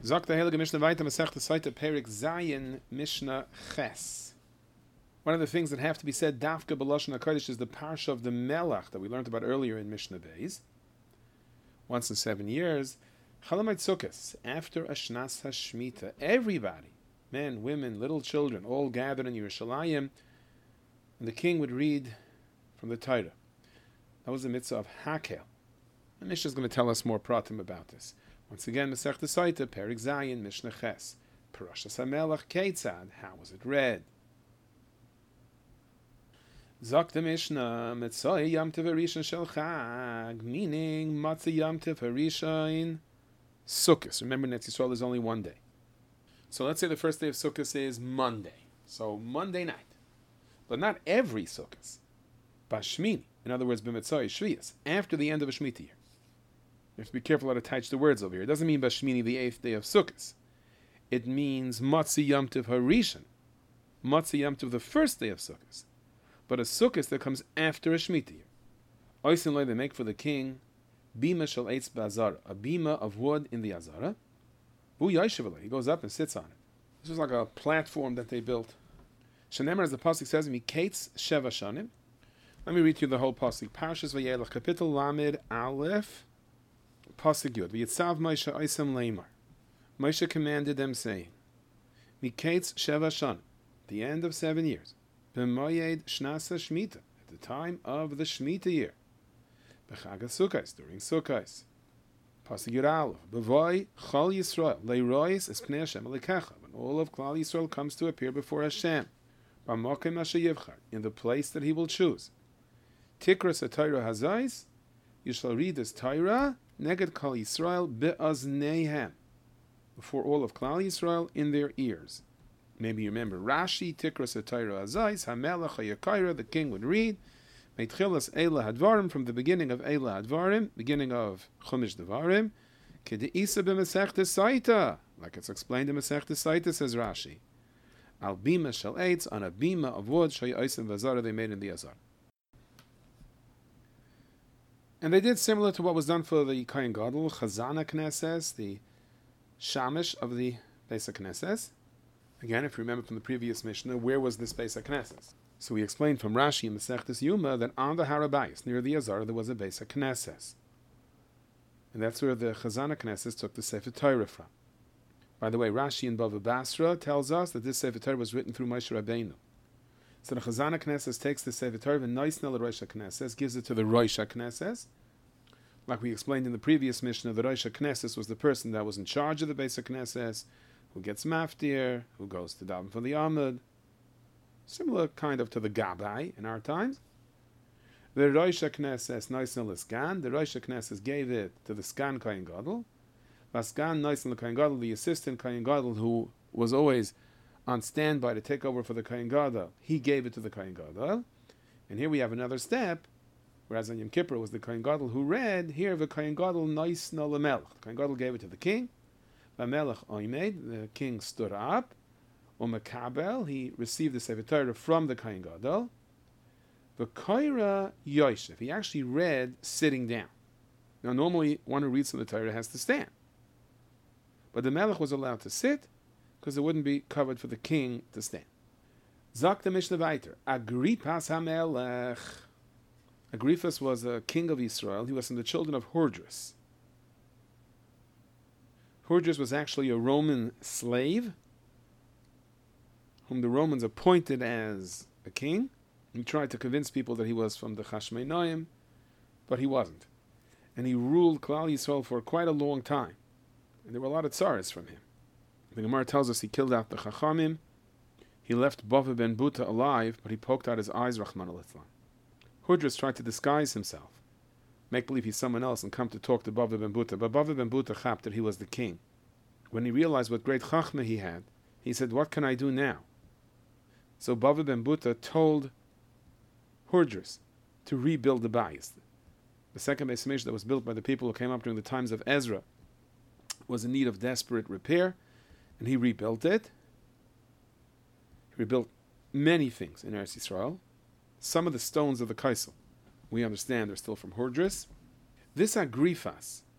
Sagt der Heilige Mishnah weiter, Masechta Saita Perik Zayin Mishnah Ches. One of the things that have to be said, Dafka B'Lashon HaKodesh, is the parsha of the Melach that we learned about earlier in Mishnah Beis. Once in 7 years, Chalamite Sukkos, after Ashnas HaShmita, everybody, men, women, little children, all gathered in Yerushalayim, and the king would read from the Torah. That was the mitzvah of Hakel. The Mishnah is going to tell us more pratim about this. Once again, Masechta Saita, Perik Zayin, Mishnah Ches. Parashas HaMelach Keitzad, how was it read? Zok the Mishnah, Metzoi Yom Tov Harishon Shel Chag, meaning Matzah Yom Tov Harishon Sukkos. Remember, Netz Yisrael is only one day. So let's say the first day of Sukkos is Monday. So Monday night. But not every Sukkos. Bashmini, in other words, B'Metzoi Shviyas, after the end of a Shemitah year. You have to be careful how to touch the words over here. It doesn't mean Bashmini, the 8th day of Sukkot. It means Matzah Yom Tov Harishon. Matzah Yom Tov, the first day of Sukkot. But a Sukkot that comes after a Shemitah year. Oisin they make for the king Bima Shel Eitz B'Azara, a bima of wood in the Azara. Bu Yoshev, he goes up and sits on it. This was like a platform that they built. Shenemar, as the pasuk says, Miketz Sheva Shanim. Let me read to you the whole pasuk. Parshas Vayelech, Kapitel Lamed Aleph. Pasuk Yud. V'yitzav Moshe Oisam Leimar. Moshe commanded them, saying, Miketz Sheva Shanim, the end of 7 years. B'moyed Shnasa Shmita, at the time of the Shemitah year. B'chag Sukkos, during Sukkos. Pasuk Yud Aleph. B'voy Chol Yisrael, Leirois es Pnei Hashem Alikecha, when all of Klal Yisrael comes to appear before Hashem. B'mokem Asher Yivchar, in the place that he will choose. Tikras HaTorah Hazais, you shall read this Torah, Neged Kol Yisrael be'azneihem, before all of Klal Yisrael in their ears. Maybe you remember Rashi, Tikras HaTorah Hazais, HaMelech HaYakaira, the king would read, Meitchilas Eila Hadvarim, from the beginning of Eila Hadvarim, beginning of Chumash Devarim, Kedeisa b'Masechta Saita, like it's explained in Masechta Saita, says Rashi. Al bima shel eitz, on a bima of wood, Shaya Oisim V'Azara, they made in the Azar. And they did similar to what was done for the Kohen Gadol, Chazana Knesses, the Shamish of the Beis HaKnesses. Again, if you remember from the previous Mishnah, where was this Beis HaKnesses? So we explained from Rashi in Masechtas Yuma that on the Har HaBayis, near the Azar, there was a Beis HaKnesses. And that's where the Chazana Knesses took the Sefer Torah from. By the way, Rashi in Bava Basra tells us that this Sefer Torah was written through Moshe Rabbeinu. So the Chazana Knesses takes the Sefer Torah and Noisnel Rosh HaKnesses, gives it to the Rosh HaKnesses. Like we explained in the previous Mishnah, the Rosh HaKnesses was the person that was in charge of the Beis HaKnesses, who gets maftir, who goes to daven for the Amud. Similar kind of to the Gabbai in our times. The Rosh HaKnesses Noisnel Iskan, the Rosh HaKnesses gave it to the Skan Kohen Gadol. Vaskan Noisnel Kohen Gadol, the assistant Kohen Gadol, who was always on standby to take over for the Kohen Gadol, he gave it to the Kohen Gadol. And here we have another step, whereas on Yom Kippur was the Kohen Gadol who read, here the Kohen Gadol Noisnel Lemelech. The Kohen Gadol gave it to the king. Vamelech Oimed, the king stood up. Umakabel, he received the Sefer Torah from the Kohen Gadol. V'koira Yosef, he actually read sitting down. Now normally one who reads from the Torah has to stand. But the Melech was allowed to sit, because it wouldn't be covered for the king to stand. Zak the Mishnah weiter. Agrippas HaMelech. Agrippas was a king of Israel. He was from the children of Hordris. Hordris was actually a Roman slave, whom the Romans appointed as a king. He tried to convince people that he was from the Chashmonaim, but he wasn't. And he ruled Klal Yisrael for quite a long time. And there were a lot of tsaras from him. The Gemara tells us he killed out the Chachamim. He left Bava ben Buta alive, but he poked out his eyes, Rahman al-Islam. Hudras tried to disguise himself, make believe he's someone else, and come to talk to Bava ben Buta. But Bava ben Buta chapped that he was the king. When he realized what great Chachma he had, he said, what can I do now? So Bava ben Buta told Hudras to rebuild the bayis. The second Beis Hamikdash that was built by the people who came up during the times of Ezra was in need of desperate repair, and he rebuilt it. He rebuilt many things in Eretz Yisrael. Some of the stones of the Kaisel, we understand, are still from Hordris. This Agrifas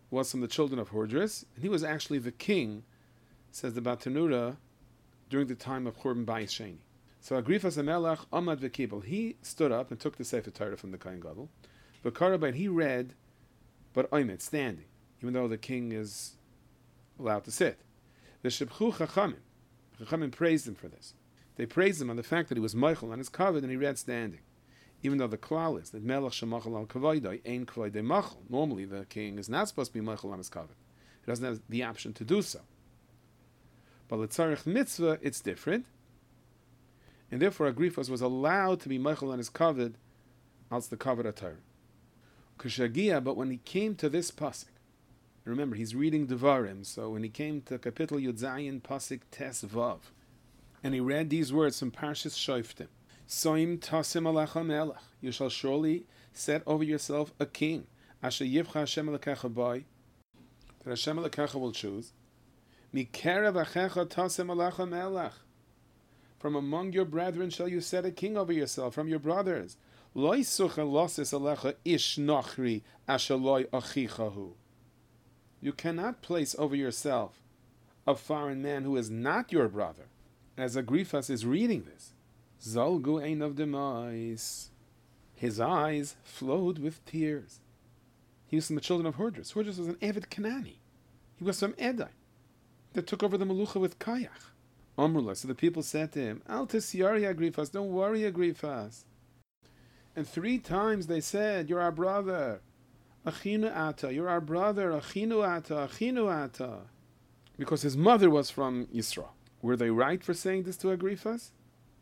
was from the children of Hordris, and he was actually the king, says the Batanura, during the time of Churban Bayis Sheni. So Agrifas HaMelech Amad V'Kibel, he stood up and took the Sefer Torah from the Kohen Gadol. V'Karabait, he read, but Oymet, standing, even though the king is allowed to sit. The Shebchu Chachamim praised him for this. They praised him on the fact that he was Meichel on his kavod and he read standing. Even though the klal is that Melech Shemachal al Kavoidai Ein Kavoidai Machal. Normally the king is not supposed to be Meichel on his kavod. He doesn't have the option to do so. But L'tzarech Mitzvah, it's different. And therefore Agrifas was allowed to be Meichel on his kavod als the kavod HaTorah. Kshagia, but when he came to this pasuk, remember he's reading Devarim, so when he came to Kapitel Yud Zayin pasuk Tes Vav, and he read these words from Parshas Shoftim, Soim tasim alecha melech, you shall surely set over yourself a king, asher yivcha Hashem alekecha bai, that Hashem alekecha will choose, mikerev achecha tasim alecha melech, from among your brethren shall you set a king over yourself, from your brothers, loy sucha losis alecha ish nachri asher loy achichahu. You cannot place over yourself a foreign man who is not your brother. As Agrifas is reading this, Zalgu ein of demais, his eyes flowed with tears. He was from the children of Hordris. Hordris was an Eved Kanani. He was from Edai that took over the Melucha with Kayach. Amrullah, so the people said to him, Al tisyari Agrifas, don't worry Agrifas. And 3 times they said, you're our brother. Achinu ata, you're our brother. Achinu ata, achinu ata. Because his mother was from Yisrael. Were they right for saying this to Agrifas?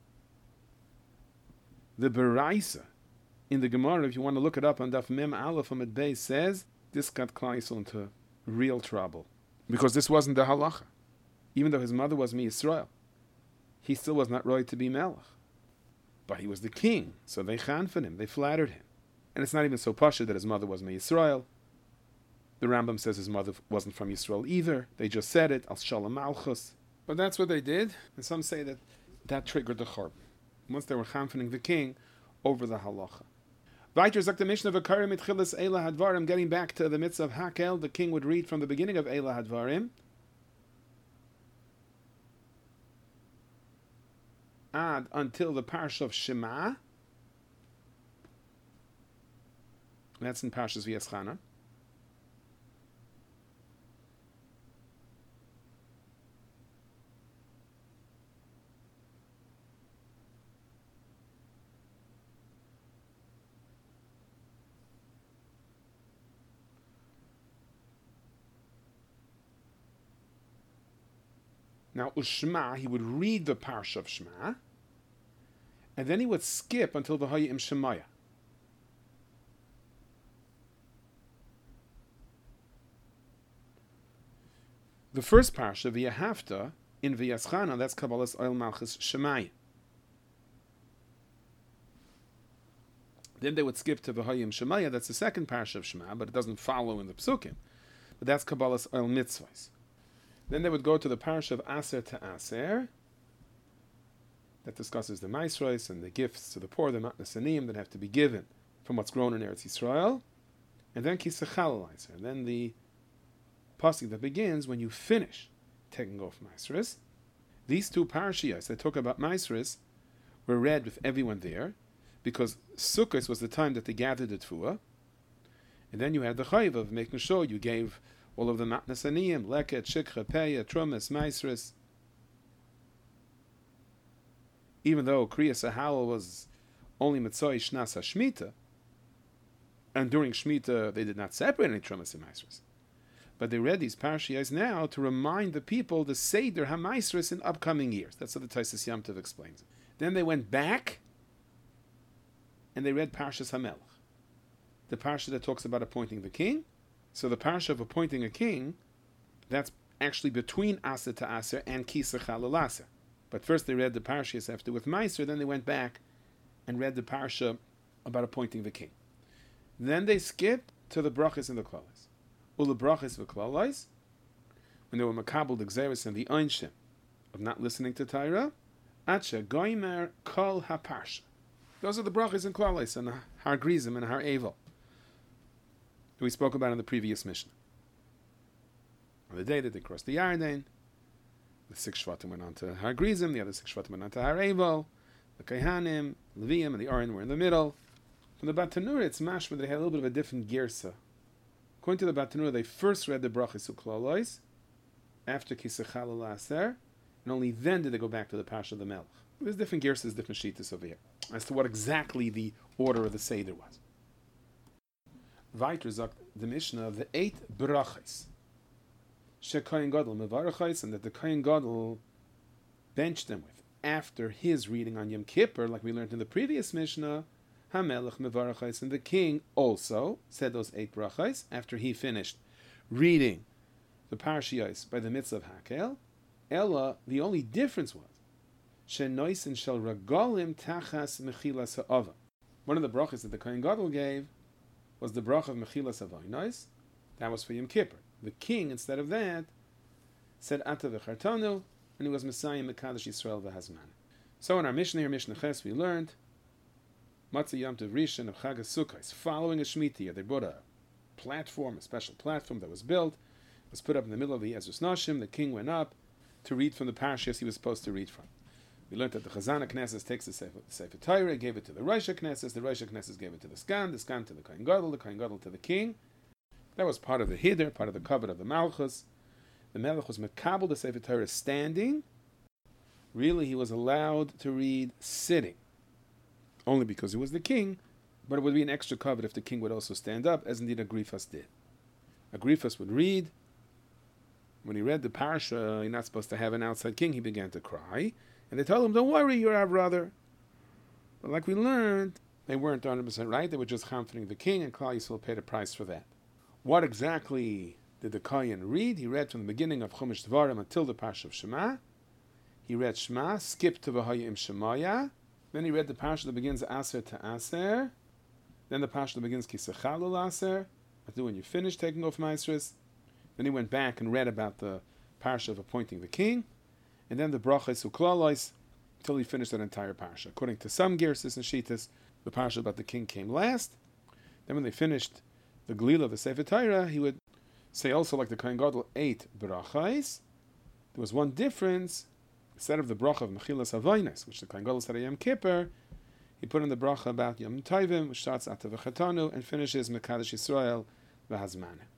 The Beraisa in the Gemara, if you want to look it up on Daf Mem Aleph Amud Beis, says this got Klal Yisrael into real trouble because this wasn't the halacha. Even though his mother was Yisrael, he still was not right to be Melech. But he was the king, so they chanfed him, they flattered him. And it's not even so pasha that his mother was Yisrael. The Rambam says his mother wasn't from Yisrael either. They just said it, Al Shalom Malchus. But that's what they did, and some say that that triggered the Churban. Once they were chanfening the king over the halacha. Weiter sagt the Mishnah of Akari mitchilas Eila Hadvarim, getting back to the mitzvah of Hakel, the king would read from the beginning of Eila Hadvarim ad until the parsha of Shema. That's in Parshas V'Yeschana. Now, Ushma, he would read the Parsha of Shema, and then he would skip until the Hayim Shemaya. The first Parsha, V'Yahavta, in V'Yaschana, that's Kabbalas Oil Malchus Shemaya. Then they would skip to the Hayim Shemaya, that's the second Parsha of Shema, but it doesn't follow in the Psukim. But that's Kabbalas Oil Mitzvahs. Then they would go to the Parsha of Aser to Aser, that discusses the Maisros and the gifts to the poor, the Matnasanim that have to be given from what's grown in Eretz Yisrael. And then Kisachalalizer, and then the pasuk that begins when you finish taking off Maisros. These 2 parashiyos that talk about Maisros were read with everyone there, because Sukkot was the time that they gathered the Tfuah, and then you had the Chayiv of making sure you gave all of the Matnasaniyim, Leket, Shikha, Peya, Trumas, Maisris. Even though Kriyas Sahal was only Mitzvah Shnas HaShmita, and during Shemitah they did not separate any Trumas and Maisris. But they read these parashiyos now to remind the people the Seder HaMaisris in upcoming years. That's what the Taisus Yom Tov explains. Then they went back and they read Parshas HaMelech, the parsha that talks about appointing the king. So the parsha of appointing a king, that's actually between Aser to Aser and Kisachal Aser. But first they read the parashas after with Meiser, then they went back and read the parsha about appointing the king. Then they skipped to the brachas and the klalos. Ula brachas v'klalos, when they were makabel the gzeres and the einshim of not listening to Torah, acha goimer kol haparsha. Those are the brachas and klalos and har grizim and har evel that we spoke about in the previous Mishnah. On the day that they crossed the Yarden, the 6 Shvatim went on to Har Grizim, the other 6 Shvatim went on to Har Evel, the Kaihanim, Levium, and the Aron were in the middle. From the Batanura, it's mashma that they had a little bit of a different girsa. According to the Batanura, they first read the Brachos Uklalois after Kisachalal Aser, and only then did they go back to the Pasha of the Melech. There's different girsas, different shittas over here, as to what exactly the order of the Seder was. Weiter sagt the Mishnah, the 8 Brachos, She Kohen Gadol Mevarachos, and that the Kohen Gadol benched them with, after his reading on Yom Kippur, like we learned in the previous Mishnah, HaMelech Mevarachos, and the king also said those 8 Brachos, after he finished reading the Parashiyos by the mitzvah of Hakel. Ella, the only difference was, Shenoisen shel Ragalim Tachas Mechilas Ha'ava. One of the brachas that the Kohen Gadol gave was the bracha of Mechilas Ha'avaynos. That was for Yom Kippur. The king, instead of that, said Ata v'chartanu, and he was Messiah Mekadosh Yisrael v'Hazman. So in our Mishnah here, Mishnah Ches, we learned Matzah Yom Tov Rishon of Chag HaSukkos, following a Shemitah. They brought a platform, a special platform that was built, was put up in the middle of the Ezras Nashim. The king went up to read from the parashas he was supposed to read from. We learned that the Chazan HaKnesses takes the Sefer Torah, gave it to the Rosh HaKnesses, the Rosh HaKnesses gave it to the Skan to the Kohen Gadol to the king. That was part of the Hider, part of the covenant of the Malchus. The Melech was Mekabel the Sefer Torah standing. Really, he was allowed to read sitting, only because he was the king, but it would be an extra covet if the king would also stand up, as indeed Agrifas did. Agrifas would read. When he read the parasha, you're not supposed to have an outside king, he began to cry. And they told him, don't worry, you're our brother. But like we learned, they weren't 100% right. They were just comforting the king, and Klal Yisrael paid a price for that. What exactly did the Kohen read? He read from the beginning of Chumash Dvarim until the Parsha of Shema. He read Shema, skipped to V'haya im Shemaya. Then he read the Parsha that begins Aser to Aser. Then the Parsha that begins Kisachalul Aser. After when you finish taking off Maasros. Then he went back and read about the Parsha of appointing the king. And then the Brachos Uklalois, until he finished that entire Parsha. According to some Gersis and Shittas, the Parsha about the king came last. Then when they finished the Glila of the Sefer Torah, he would say also, like the Kohen Gadol, 8 Brachos. There was one difference. Instead of the bracha of Mechilas Havaynos, which the Kohen Gadol said at Yom Kippur, he put in the bracha about Yom Tovim, which starts Ata v'chatanu and finishes Mekadosh Yisrael v'Hazman.